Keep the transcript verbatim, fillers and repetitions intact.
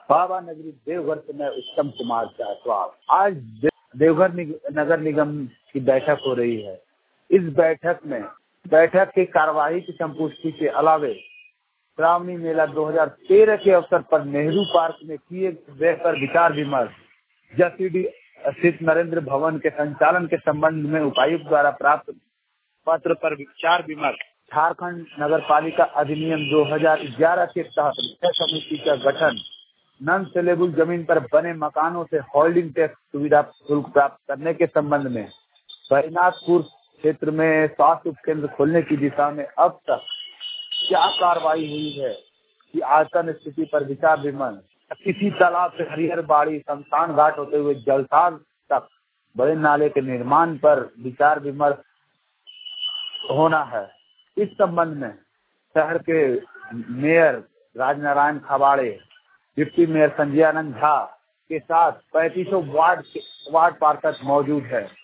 बाबा नगरी देवघर से मैं उत्तम कुमार जायसवाल। आज दे, देवघर निग, नगर निगम की बैठक हो रही है। इस बैठक में बैठक की कार्यवाही की संपुष्टि के अलावे श्रावणी मेला दो हज़ार तेरह के अवसर पर नेहरू पार्क में किए गए पर विचार विमर्श, जसीडी स्थित नरेंद्र भवन के संचालन के संबंध में उपायुक्त द्वारा प्राप्त पत्र पर विचार विमर्श, झारखंड नगर पालिका अधिनियम दो हज़ार ग्यारह के तहत विषय समिति का गठन, नॉन सेलेबल जमीन पर बने मकानों से होल्डिंग टैक्स सुविधा शुल्क प्राप्त करने के संबंध में बैजनाथपुर क्षेत्र में स्वास्थ्य उप केंद्र खोलने की दिशा में अब तक क्या कार्रवाई हुई है कि आसन स्थिति पर विचार विमर्श, किसी तालाब से हरिहर बाड़ी शमशान घाट होते हुए जलसाल तक बड़े नाले के निर्माण पर विचार विमर्श होना है। इस संबंध में शहर के mayor Rajnarayan Khabade, deputy mayor Sanjayanand Jha के साथ पैंतीसों वार्ड वार्ड पार्षद मौजूद है।